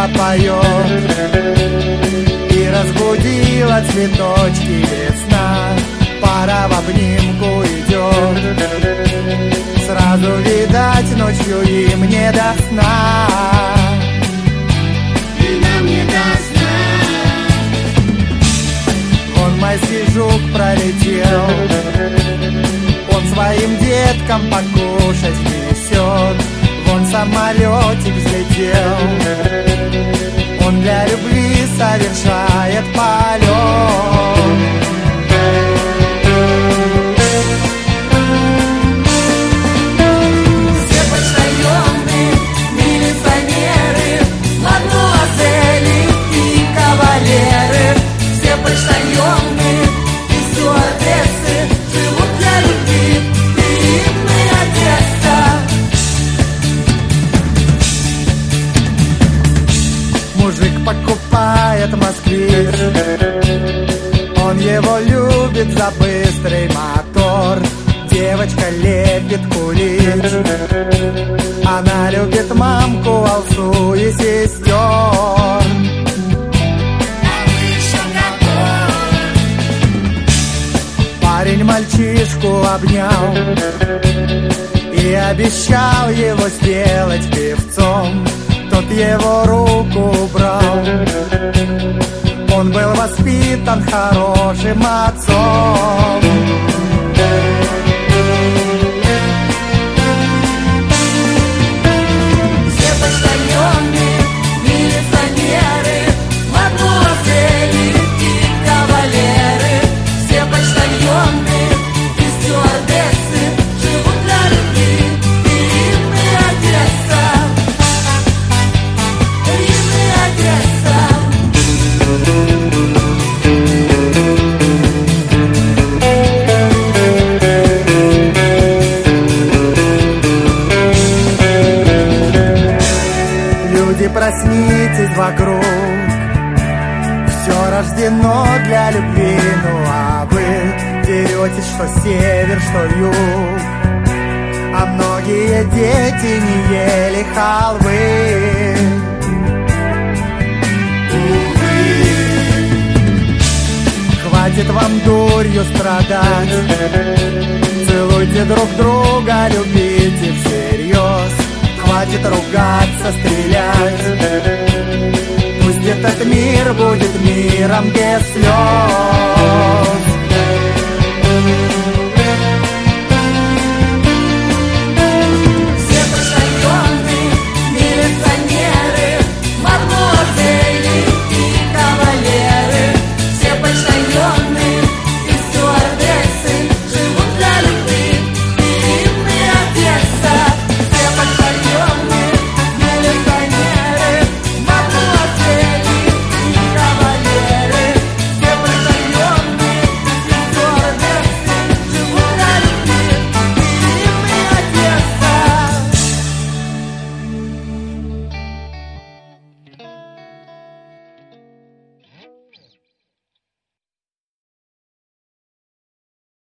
поет и разбудила цветочки весна. Пора в обнимку идет, сразу видать, ночью им не до сна. И нам не до сна. Вон майский жук пролетел, он своим деткам покушать несет. Вон самолетик взлетел, он для любви совершает полет. Все почтальоны, милиционеры, мадмуазели и кавалеры. Все почтальоны и стюардессы живут для любви, и мы Одесса. Мужик покупает москвич, он его любит за быстрый мотор. Девочка лепит кулич, она любит мамку, алсу и сестер. Парень мальчишку обнял и обещал его сделать певцом. Тот его руку убрал, он был воспитан хорошим отцом. Все почтальоны, милиционеры, мадмуазели и кавалеры. Все почтальоны и стюардессы живут для любви, и мы Одесса. И мы Одесса. Люди, проснитесь вокруг, все рождено для любви. Ну а вы деретесь, что север, что юг, а многие дети не ели халвы. Хватит вам дурью страдать, целуйте друг друга, любите всерьез. Хватит ругаться, стрелять, пусть этот мир будет миром без слез.